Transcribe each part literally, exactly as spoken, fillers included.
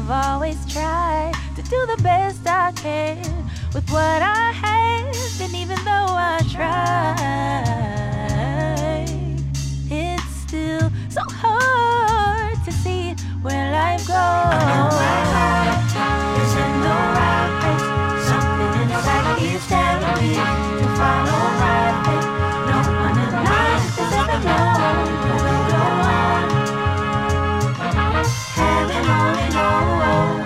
I've always tried to do the best I can with what I have, and even though I try, it's still so hard to see where life goes. I know my heart is in the right place. Something inside keeps telling me to follow my faith. No one in life has ever known what will go on. Heaven only knows.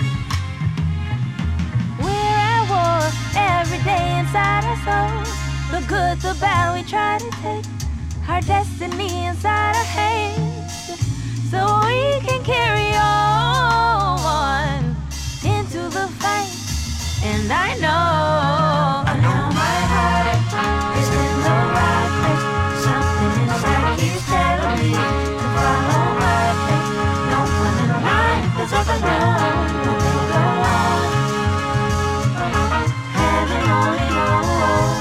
We're at war every day inside our souls. The good, the bad, we try to take our destiny inside our hands, so we can carry on into the fight. And I know, I know my heart is in the right place. Something inside keeps telling me to follow my faith. No one in life has ever known what will go on. Heaven only knows.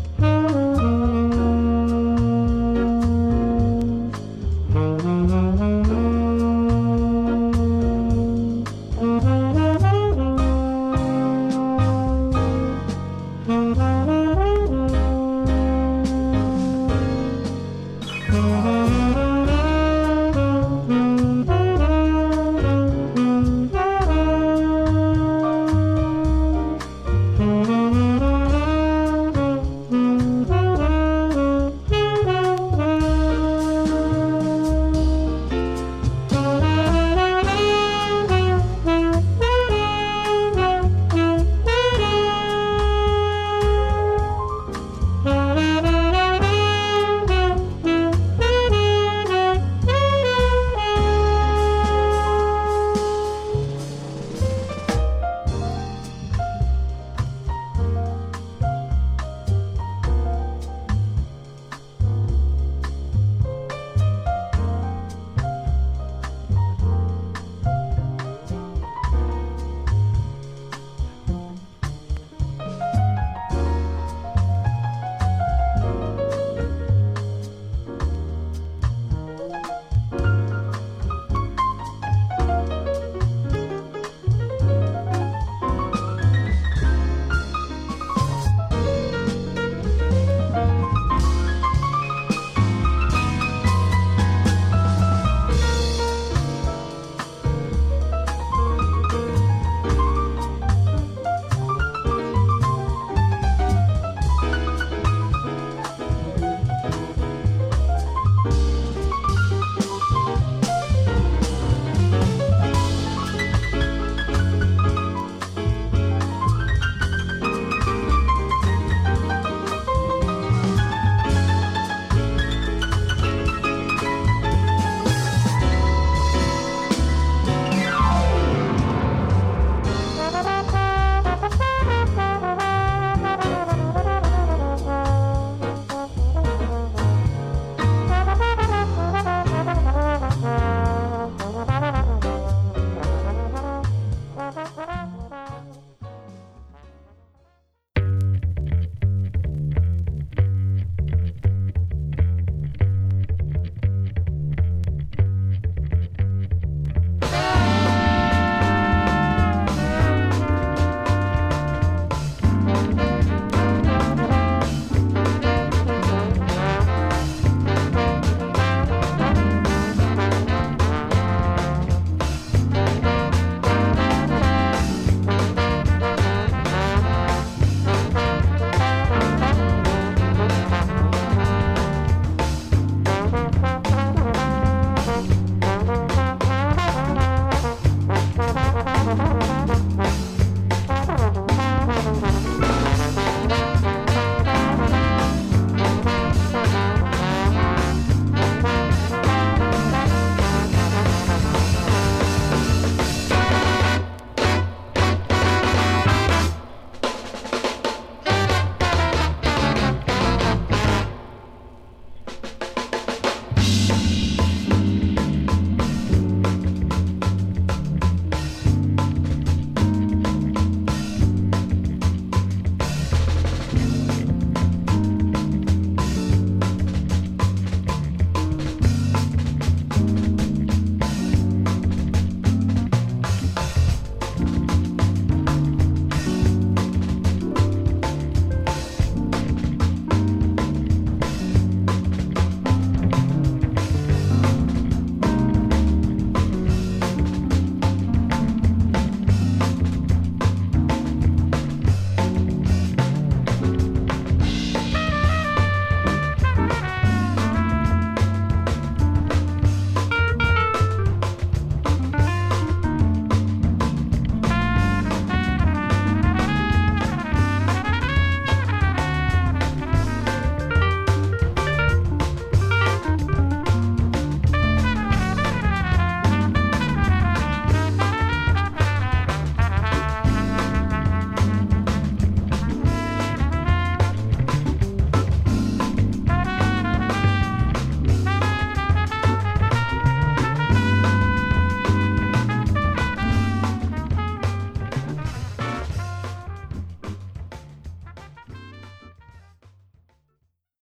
Mm-hmm.